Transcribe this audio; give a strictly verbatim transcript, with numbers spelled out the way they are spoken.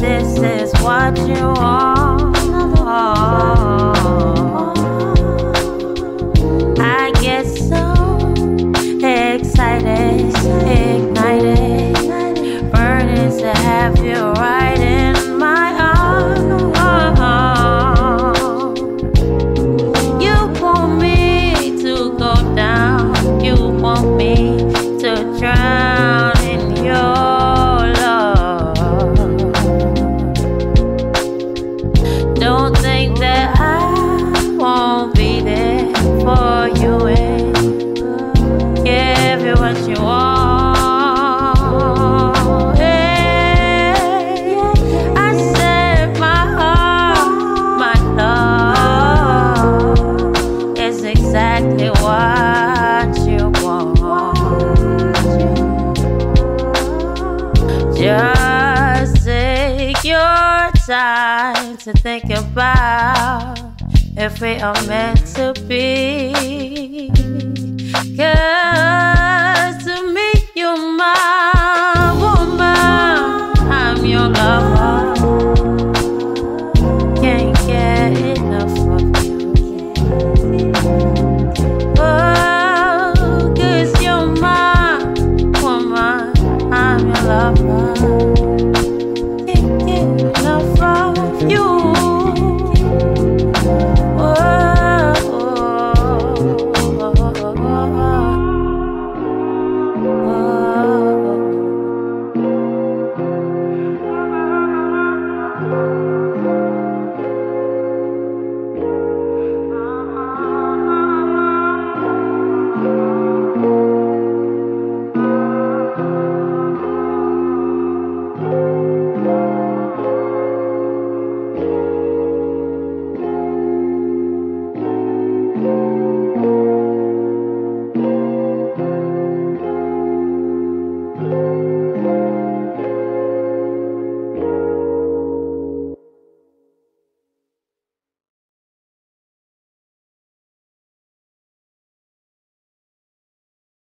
this is what you want, I get so excited, ignited, burning to have you right in my arms. You want me to go down, you want me to drown in your love. Don't think that I won't be there for you and give you what you want. Yeah. I said my heart, my love is exactly what you want. Just take your time to think about if we are meant to be. 'Cause to me you're my woman, I'm your lover.